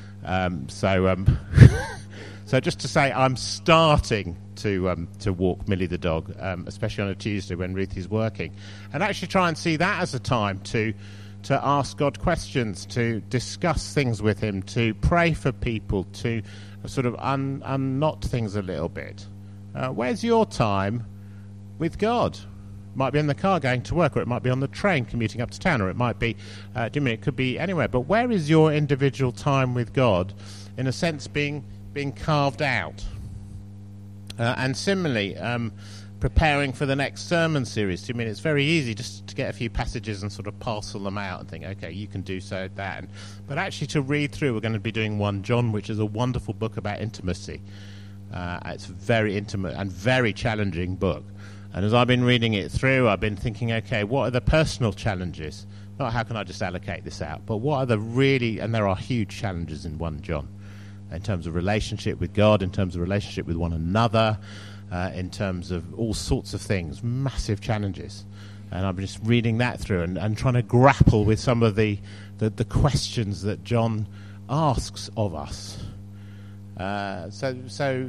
So just to say, I'm starting to walk Millie the dog, especially on a Tuesday when Ruthie's working, and actually try and see that as a time to ask God questions, to discuss things with him, to pray for people, to sort of unknot things a little bit. Where's your time with God? It might be in the car going to work, or it might be on the train commuting up to town, or it might be, it could be anywhere. But where is your individual time with God, in a sense, being carved out? And similarly, preparing for the next sermon series. It's very easy just to get a few passages and sort of parcel them out and think, okay, you can do so that. But actually to read through, we're going to be doing 1 John, which is a wonderful book about intimacy. It's a very intimate and very challenging book. And as I've been reading it through, I've been thinking, okay, what are the personal challenges? Not how can I just allocate this out, but what are the really, and there are huge challenges in 1 John, in terms of relationship with God, in terms of relationship with one another, in terms of all sorts of things, massive challenges. And I've been just reading that through and trying to grapple with some of the questions that John asks of us. So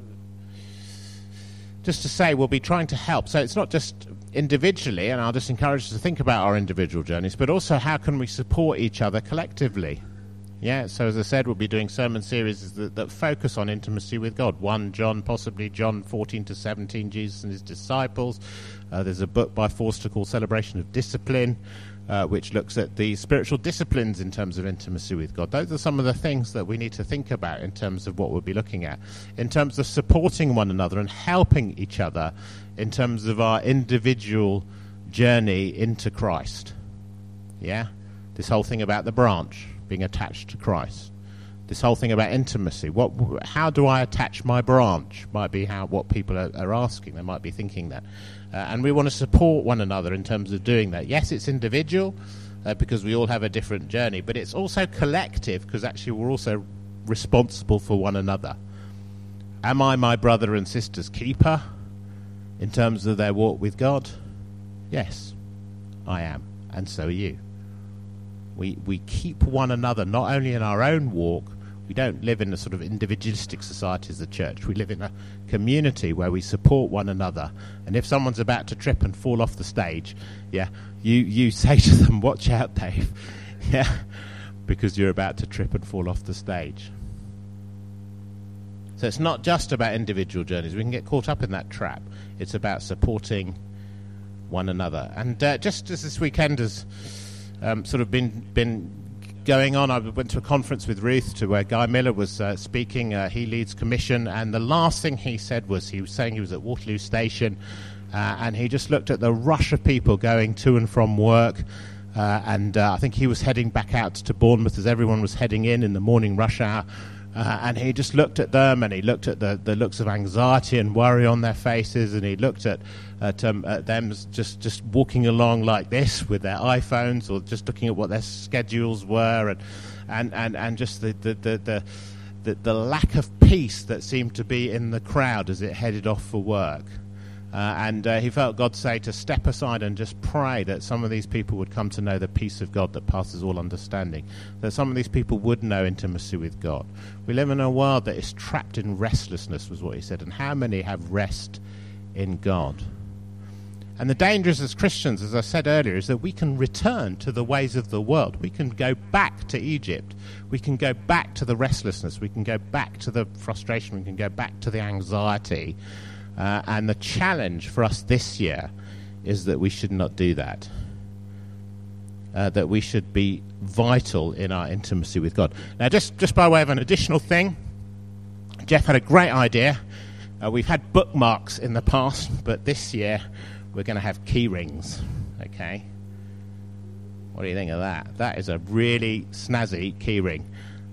just to say, we'll be trying to help. So it's not just individually, and I'll just encourage us to think about our individual journeys, but also how can we support each other collectively. Yeah, so as I said, we'll be doing sermon series that focus on intimacy with God. 1 John, possibly John 14 to 17, Jesus and his disciples. There's a book by Forster called Celebration of Discipline, which looks at the spiritual disciplines in terms of intimacy with God. Those are some of the things that we need to think about in terms of what we'll be looking at, in terms of supporting one another and helping each other in terms of our individual journey into Christ. Yeah? This whole thing about the branch being attached to Christ. This whole thing about intimacy. How do I attach my branch? Might be what people are asking. They might be thinking that. And we want to support one another in terms of doing that. Yes, it's individual because we all have a different journey, but it's also collective because actually we're also responsible for one another. Am I my brother and sister's keeper in terms of their walk with God? Yes, I am, and so are you. We keep one another, not only in our own walk. We don't live in a sort of individualistic society as a church. We live in a community where we support one another. And if someone's about to trip and fall off the stage, you say to them, watch out, Dave. Yeah, because you're about to trip and fall off the stage. So it's not just about individual journeys. We can get caught up in that trap. It's about supporting one another. And just as this weekend has sort of been going on, I went to a conference with Ruth to where Guy Miller was speaking. He leads Commission, and the last thing he said was he was saying he was at Waterloo Station, and he just looked at the rush of people going to and from work, and I think he was heading back out to Bournemouth as everyone was heading in the morning rush hour. And he just looked at them, and he looked at the looks of anxiety and worry on their faces, and he looked at them just walking along like this with their iPhones, or just looking at what their schedules were, and just the lack of peace that seemed to be in the crowd as it headed off for work. And he felt God say to step aside and just pray that some of these people would come to know the peace of God that passes all understanding, that some of these people would know intimacy with God. We live in a world that is trapped in restlessness, was what he said, and how many have rest in God? And the danger as Christians, as I said earlier, is that we can return to the ways of the world. We can go back to Egypt. We can go back to the restlessness. We can go back to the frustration. We can go back to the anxiety. And the challenge for us this year is that we should not do that. That we should be vital in our intimacy with God. Now, just by way of an additional thing, Jeff had a great idea. We've had bookmarks in the past, but this year we're going to have key rings. Okay? What do you think of that? That is a really snazzy key ring.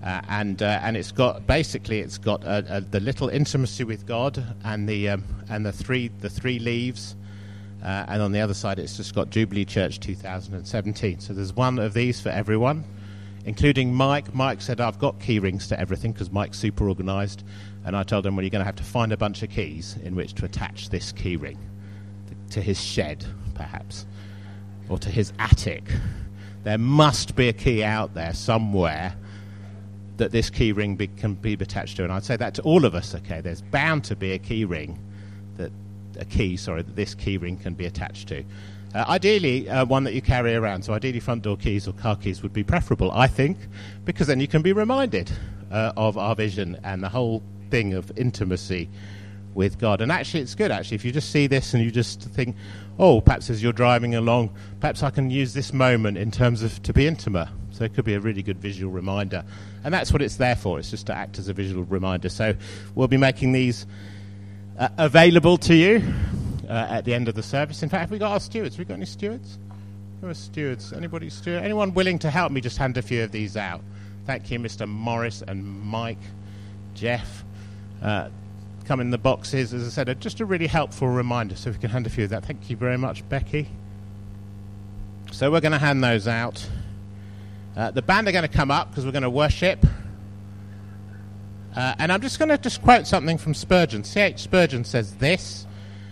and it's got the little intimacy with God and the three leaves, and on the other side it's just got Jubilee Church 2017. So there's one of these for everyone, including Mike. Mike said, I've got key rings to everything, because Mike's super organised, and I told him, well, you're going to have to find a bunch of keys in which to attach this key ring to his shed, perhaps, or to his attic. There must be a key out there somewhere that this key ring can be attached to. And I'd say that to all of us, okay? There's bound to be a key ring, that this key ring can be attached to. Ideally, one that you carry around. So ideally, front door keys or car keys would be preferable, I think, because then you can be reminded of our vision and the whole thing of intimacy with God. And actually, it's good, if you just see this and you just think, oh, perhaps as you're driving along, perhaps I can use this moment in terms of to be intimate. So it could be a really good visual reminder. And that's what it's there for. It's just to act as a visual reminder. So we'll be making these available to you at the end of the service. In fact, have we got our stewards? Have we got any stewards? Who are stewards? Anybody steward? Anyone willing to help me just hand a few of these out? Thank you, Mr. Morris and Mike, Jeff. Come in the boxes, as I said, just a really helpful reminder. So if we can hand a few of that. Thank you very much, Becky. So we're going to hand those out. The band are going to come up because we're going to worship. And I'm just going to quote something from Spurgeon. C.H. Spurgeon says this.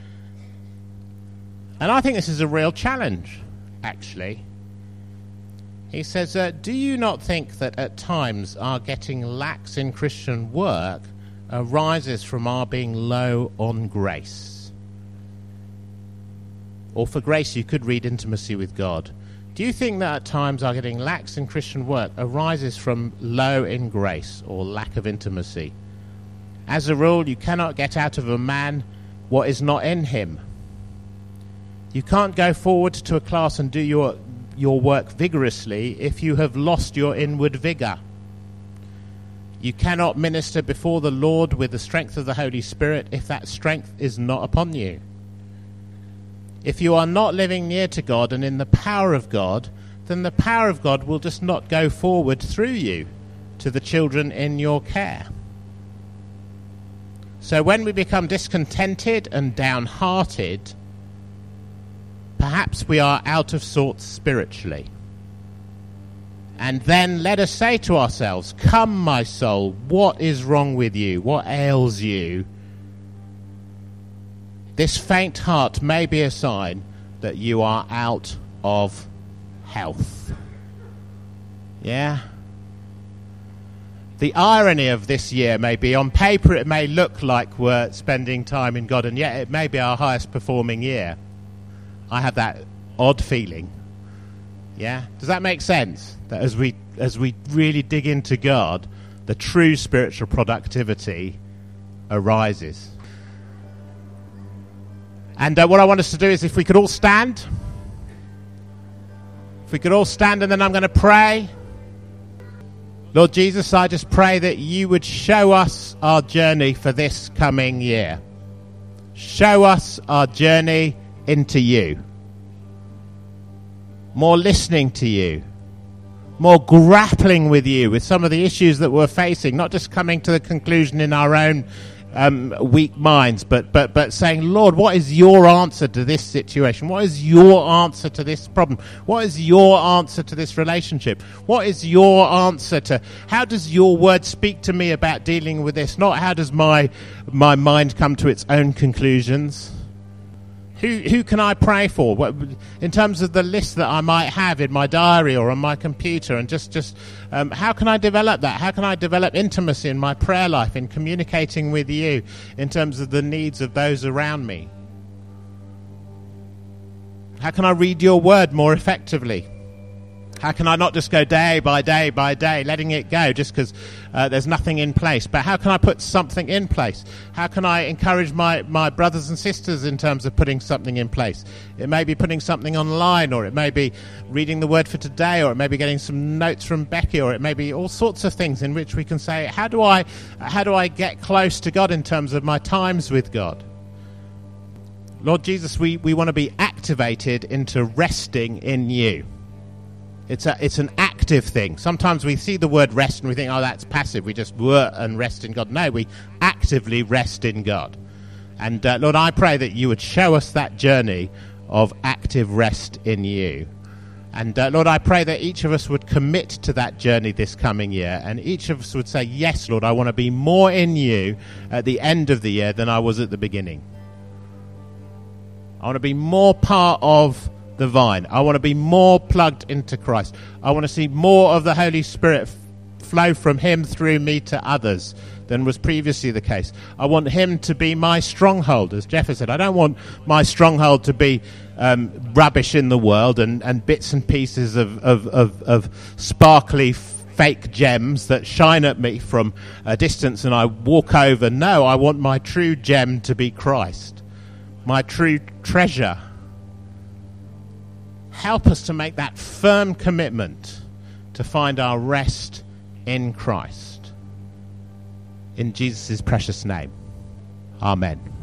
And I think this is a real challenge, actually. He says, do you not think that at times our getting lax in Christian work arises from our being low on grace? Or for grace, you could read intimacy with God. Do you think that at times our getting lax in Christian work arises from low in grace or lack of intimacy? As a rule, you cannot get out of a man what is not in him. You can't go forward to a class and do your work vigorously if you have lost your inward vigour. You cannot minister before the Lord with the strength of the Holy Spirit if that strength is not upon you. If you are not living near to God and in the power of God, then the power of God will just not go forward through you to the children in your care. So when we become discontented and downhearted, perhaps we are out of sorts spiritually. And then let us say to ourselves, come, my soul, what is wrong with you? What ails you? This faint heart may be a sign that you are out of health. Yeah? The irony of this year may be, on paper it may look like we're spending time in God, and yet it may be our highest performing year. I have that odd feeling. Yeah? Does that make sense? That as we really dig into God, the true spiritual productivity arises. And what I want us to do is, if we could all stand. If we could all stand, and then I'm going to pray. Lord Jesus, I just pray that you would show us our journey for this coming year. Show us our journey into you. More listening to you. More grappling with you, with some of the issues that we're facing, not just coming to the conclusion in our own weak minds, but saying, Lord, what is your answer to this situation? What is your answer to this problem? What is your answer to this relationship? What is your answer to, how does your word speak to me about dealing with this? Not how does my mind come to its own conclusions? Who can I pray for? What, in terms of the list that I might have in my diary or on my computer, and just how can I develop that? How can I develop intimacy in my prayer life, in communicating with you in terms of the needs of those around me? How can I read your word more effectively? How can I not just go day by day by day, letting it go just because there's nothing in place? But how can I put something in place? How can I encourage my brothers and sisters in terms of putting something in place? It may be putting something online, or it may be reading the word for today, or it may be getting some notes from Becky, or it may be all sorts of things in which we can say, how do I get close to God in terms of my times with God? Lord Jesus, we want to be activated into resting in you. It's an active active thing. Sometimes we see the word rest and we think, oh, that's passive. We just work and rest in God. No, we actively rest in God. And Lord, I pray that you would show us that journey of active rest in you. And Lord, I pray that each of us would commit to that journey this coming year, and each of us would say, yes, Lord, I want to be more in you at the end of the year than I was at the beginning. I want to be more part of the vine. I want to be more plugged into Christ. I want to see more of the Holy Spirit flow from him through me to others than was previously the case. I want him to be my stronghold, as Jeff has said. I don't want my stronghold to be rubbish in the world and bits and pieces of sparkly fake gems that shine at me from a distance and I walk over. No, I want my true gem to be Christ, my true treasure. Help us to make that firm commitment to find our rest in Christ. In Jesus' precious name. Amen.